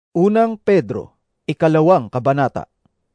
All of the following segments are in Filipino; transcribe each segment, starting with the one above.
Unang Pedro, 2 kabanata.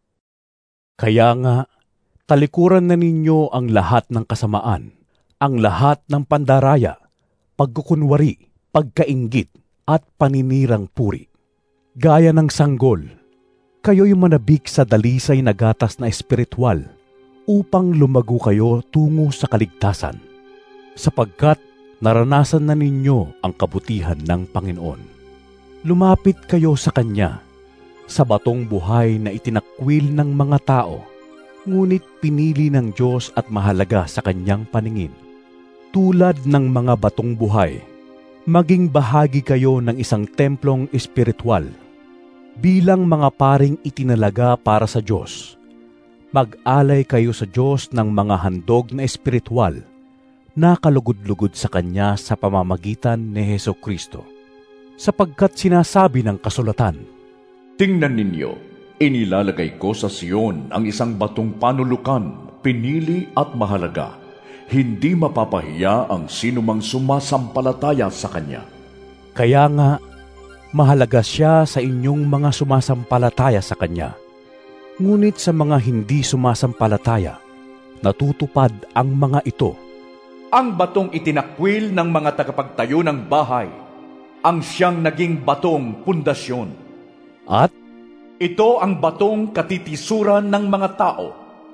Kaya nga, talikuran na ninyo ang lahat ng kasamaan, ang lahat ng pandaraya, pagkukunwari, pagkainggit, at paninirang puri. Gaya ng sanggol, kayo'y manabik sa dalisay na gatas na espiritual upang lumago kayo tungo sa kaligtasan, sapagkat naranasan na ninyo ang kabutihan ng Panginoon. Lumapit kayo sa Kanya, sa batong buhay na itinakwil ng mga tao, ngunit pinili ng Diyos at mahalaga sa Kanyang paningin. Tulad ng mga batong buhay, maging bahagi kayo ng isang templong espiritual. Bilang mga paring itinalaga para sa Diyos, mag-alay kayo sa Diyos ng mga handog na espiritual na kalugod-lugod sa Kanya sa pamamagitan ni Hesukristo. Sapagkat sinasabi ng kasulatan, "Tingnan ninyo, inilalagay ko sa Sion ang isang batong panulukan, pinili at mahalaga. Hindi mapapahiya ang sinumang sumasampalataya sa Kanya." Kaya nga, mahalaga siya sa inyong mga sumasampalataya sa Kanya. Ngunit sa mga hindi sumasampalataya, natutupad ang mga ito. Ang batong itinakwil ng mga tagapagtayo ng bahay, ang siyang naging batong pundasyon. At ito ang batong katitisuran ng mga tao,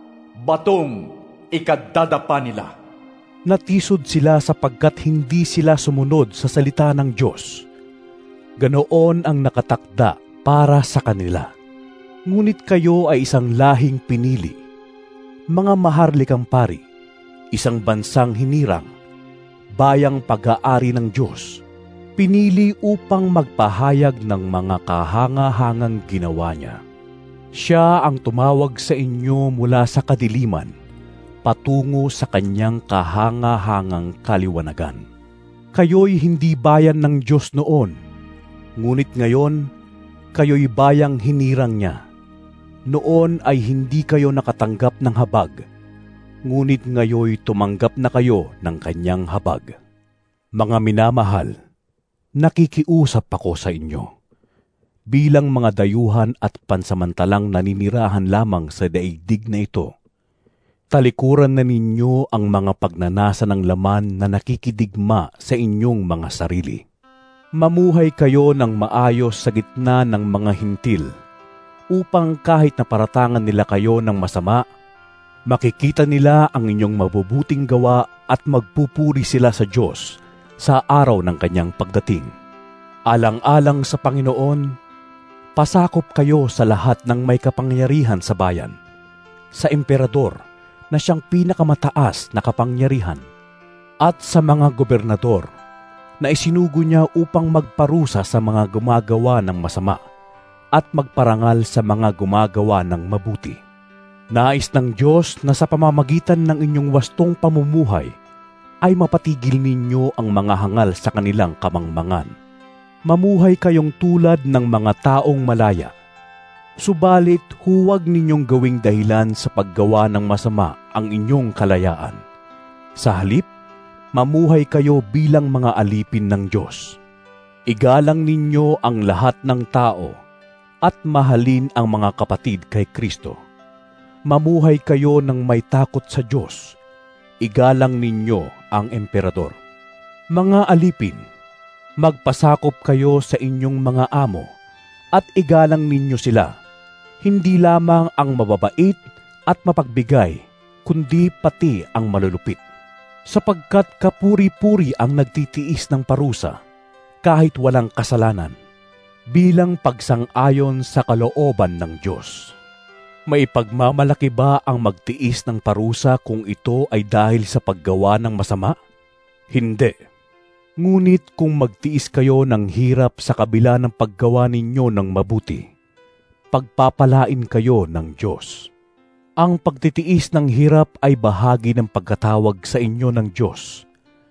batong ikadadapa nila. natisod sila sapagkat hindi sila sumunod sa salita ng Diyos. Ganoon ang nakatakda para sa kanila. Ngunit kayo ay isang lahing pinili, mga maharlikang pari, isang bansang hinirang, bayang pag-aari ng Diyos, pinili upang magpahayag ng mga kahangahangang ginawa niya. Siya ang tumawag sa inyo mula sa kadiliman, patungo sa kanyang kahangahangang kaliwanagan. Kayo'y hindi bayan ng Diyos noon, ngunit ngayon, kayo'y bayang hinirang niya. Noon ay hindi kayo nakatanggap ng habag, ngunit ngayoy tumanggap na kayo ng kanyang habag. Mga minamahal, nakikiusap ako sa inyo, bilang mga dayuhan at pansamantalang naninirahan lamang sa daigdig na ito. Talikuran na ninyo ang mga pagnanasa ng laman na nakikidigma sa inyong mga sarili. Mamuhay kayo ng maayos sa gitna ng mga hintil, upang kahit naparatangan nila kayo ng masama, makikita nila ang inyong mabubuting gawa at magpupuri sila sa Diyos sa araw ng kanyang pagdating. Alang-alang sa Panginoon, pasakop kayo sa lahat ng may kapangyarihan sa bayan, sa emperador na siyang pinakamataas na kapangyarihan, at sa mga gobernador na isinugo niya upang magparusa sa mga gumagawa ng masama at magparangal sa mga gumagawa ng mabuti. Nais ng Diyos na sa pamamagitan ng inyong wastong pamumuhay ay mapatigil ninyo ang mga hangal sa kanilang kamangmangan. Mamuhay kayong tulad ng mga taong malaya. Subalit huwag ninyong gawing dahilan sa paggawa ng masama ang inyong kalayaan. Sa halip, mamuhay kayo bilang mga alipin ng Diyos. Igalang ninyo ang lahat ng tao at mahalin ang mga kapatid kay Kristo. Mamuhay kayo ng may takot sa Diyos. Igalang ninyo ang emperador. Mga alipin, magpasakop kayo sa inyong mga amo at igalang ninyo sila, hindi lamang ang mababait at mapagbigay, kundi pati ang malulupit. Sapagkat kapuri-puri ang nagtitiis ng parusa kahit walang kasalanan, bilang pagsang-ayon sa kalooban ng Diyos. May pagmamalaki ba ang magtiis ng parusa kung ito ay dahil sa paggawa ng masama? Hindi. Ngunit kung magtiis kayo ng hirap sa kabila ng paggawa ninyo ng mabuti, pagpapalain kayo ng Diyos. Ang pagtitiis ng hirap ay bahagi ng pagkatawag sa inyo ng Diyos.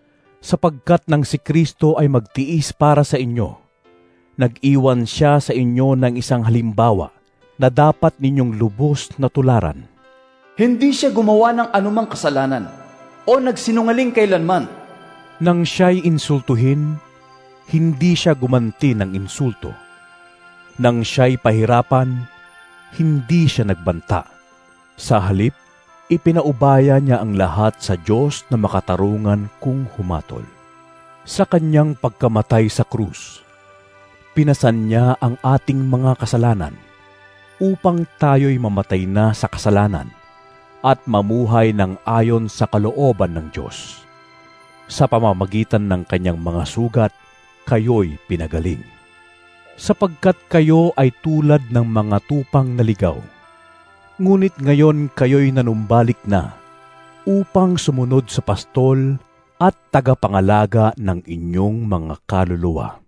Sapagkat nang si Kristo ay magtiis para sa inyo, nag-iwan siya sa inyo ng isang halimbawa na dapat ninyong lubos na tularan. Hindi siya gumawa ng anumang kasalanan o nagsinungaling kailanman. Nang siya'y insultuhin, hindi siya gumanti ng insulto. Nang siya'y pahirapan, hindi siya nagbanta. Sa halip, ipinaubaya niya ang lahat sa Diyos na makatarungan kung humatol. Sa kanyang pagkamatay sa krus, pinasan niya ang ating mga kasalanan upang tayo'y mamatay na sa kasalanan at mamuhay ng ayon sa kalooban ng Diyos. Sa pamamagitan ng kanyang mga sugat, kayo'y pinagaling. Sapagkat kayo ay tulad ng mga tupang naligaw. Ngunit ngayon kayo'y nanumbalik na upang sumunod sa pastol at tagapangalaga ng inyong mga kaluluwa.